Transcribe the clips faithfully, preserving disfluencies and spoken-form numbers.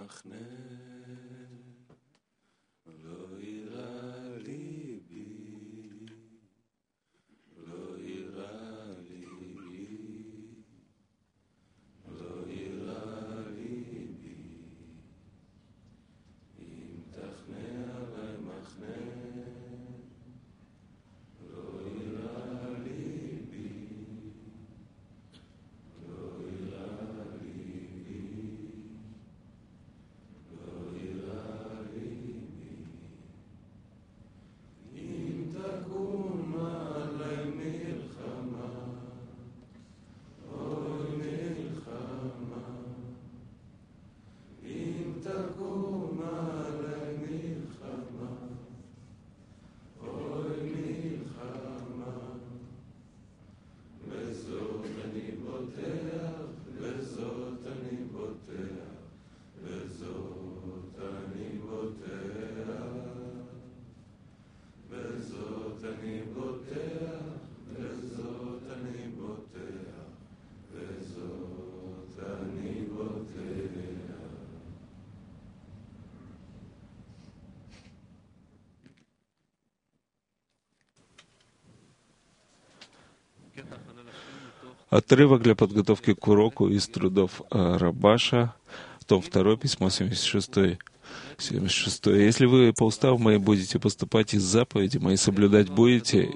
Отрывок для подготовки к уроку из трудов Рабаша, том два, письмо семьдесят шесть. семьдесят шесть. Если вы по уставу моей будете поступать из заповеди мои соблюдать будете,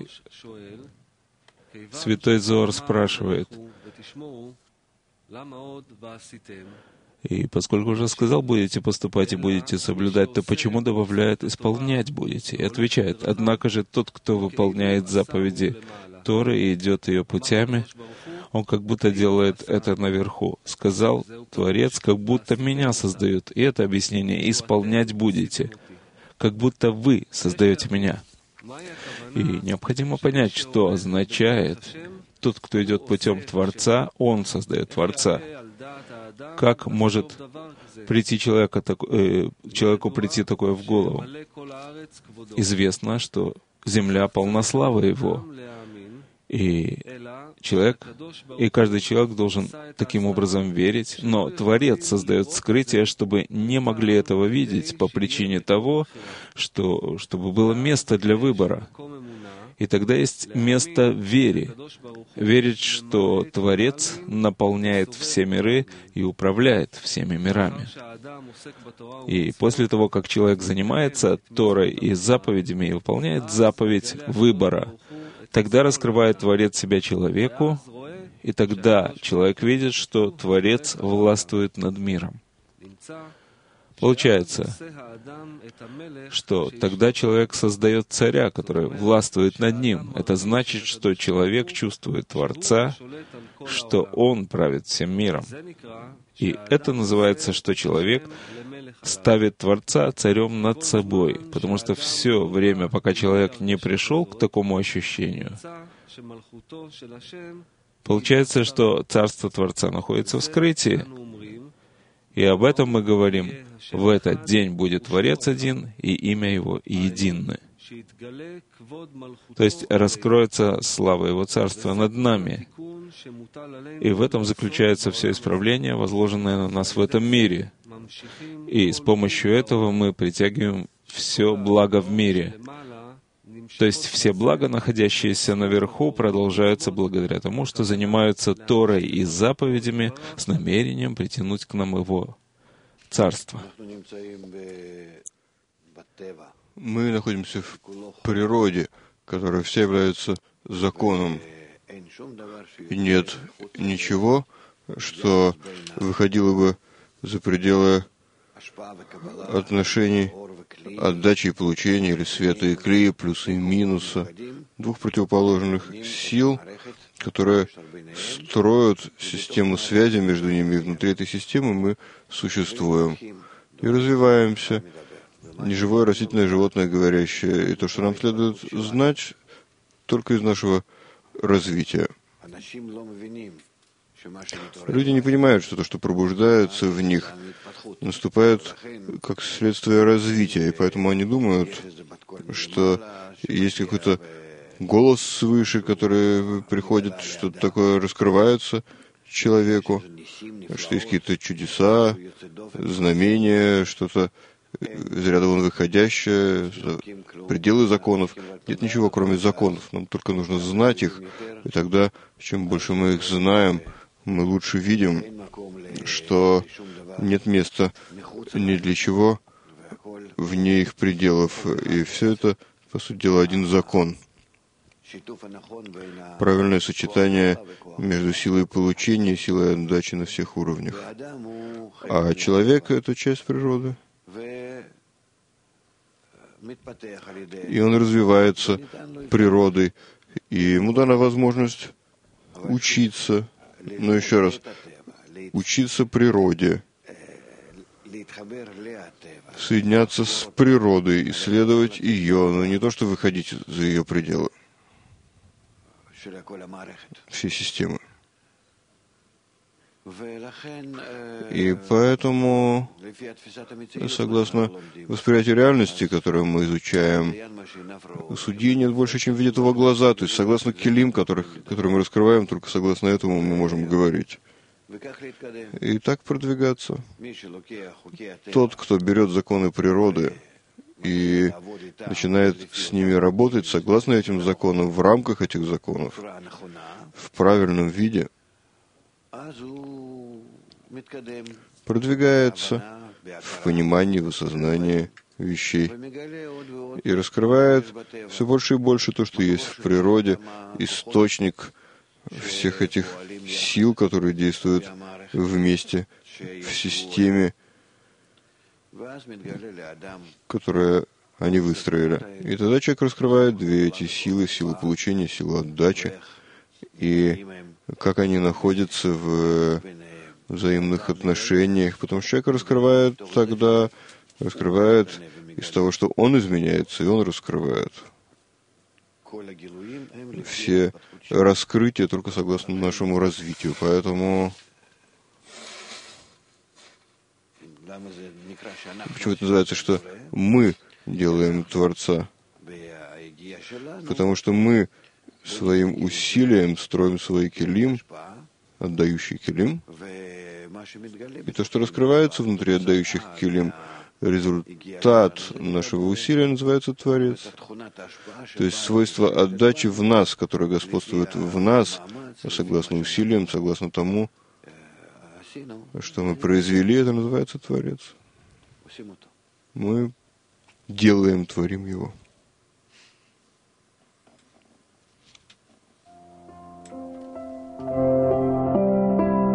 Святой Зоар спрашивает, и поскольку уже сказал, будете поступать и будете соблюдать, то почему добавляет «исполнять будете»? И отвечает, однако же тот, кто выполняет заповеди Торы и идет ее путями, он как будто делает это наверху. Сказал Творец, как будто меня создают. И это объяснение «исполнять будете», как будто вы создаете меня. И необходимо понять, что означает тот, кто идет путем Творца, он создает Творца. Как может прийти человека, э, человеку прийти такое в голову? Известно, что земля полна славы Его. И человек, и каждый человек должен таким образом верить, но Творец создает скрытие, чтобы не могли этого видеть по причине того, что, чтобы было место для выбора. И тогда есть место в вере. Верить, что Творец наполняет все миры и управляет всеми мирами. И после того, как человек занимается Торой и заповедями и выполняет заповедь выбора, тогда раскрывает Творец себя человеку, и тогда человек видит, что Творец властвует над миром. Получается, что тогда человек создает царя, который властвует над ним. Это значит, что человек чувствует Творца, что он правит всем миром. И это называется, что человек ставит Творца царем над собой, потому что все время, пока человек не пришел к такому ощущению, получается, что царство Творца находится в скрытии. И об этом мы говорим. В этот день будет Творец один, и имя Его единое. То есть раскроется слава Его Царства над нами. И в этом заключается все исправление, возложенное на нас в этом мире. И с помощью этого мы притягиваем все благо в мире. То есть все блага, находящиеся наверху, продолжаются благодаря тому, что занимаются Торой и заповедями с намерением притянуть к нам Его Царство. Мы находимся в природе, которая вся является законом. И нет ничего, что выходило бы за пределы отношений отдачи и получения, или света и клея, плюса и минуса, двух противоположных сил, которые строят систему связи между ними, и внутри этой системы мы существуем и развиваемся. Неживое, растительное, животное, говорящее. И то, что нам следует знать только из нашего развития. Люди не понимают, что то, что пробуждается в них, наступает как следствие развития, и поэтому они думают, что есть какой-то голос свыше, который приходит, что-то такое раскрывается человеку, что есть какие-то чудеса, знамения, что-то из ряда вон выходящее, пределы законов. Нет ничего, кроме законов. Нам только нужно знать их, и тогда, чем больше мы их знаем, мы лучше видим, что нет места ни для чего вне их пределов. И все это, по сути дела, один закон. Правильное сочетание между силой получения и силой отдачи на всех уровнях. А человек — это часть природы. И он развивается природой. И ему дана возможность учиться, но еще раз, учиться природе, соединяться с природой, исследовать ее, но не то, что выходить за ее пределы всей системы. И поэтому, согласно восприятию реальности, которую мы изучаем, у судьи нет больше, чем видят его глаза. То есть, согласно келим, которых, которые мы раскрываем, только согласно этому мы можем говорить. И так продвигаться. Тот, кто берет законы природы и начинает с ними работать согласно этим законам, в рамках этих законов, в правильном виде, продвигается в понимании, в осознании вещей и раскрывает все больше и больше то, что есть в природе, источник всех этих сил, которые действуют вместе в системе, которую они выстроили. И тогда человек раскрывает две эти силы, силу получения, силу отдачи, и как они находятся в взаимных отношениях, потому что человек раскрывает тогда, раскрывает из того, что он изменяется, и он раскрывает. Все раскрытия только согласно нашему развитию, поэтому почему это называется, что мы делаем Творца? Потому что мы своим усилием строим свой келим, отдающий келим, и то, что раскрывается внутри отдающих келим, результат нашего усилия называется Творец. То есть свойство отдачи в нас, которое господствует в нас, согласно усилиям, согласно тому, что мы произвели, это называется Творец. Мы делаем, творим его.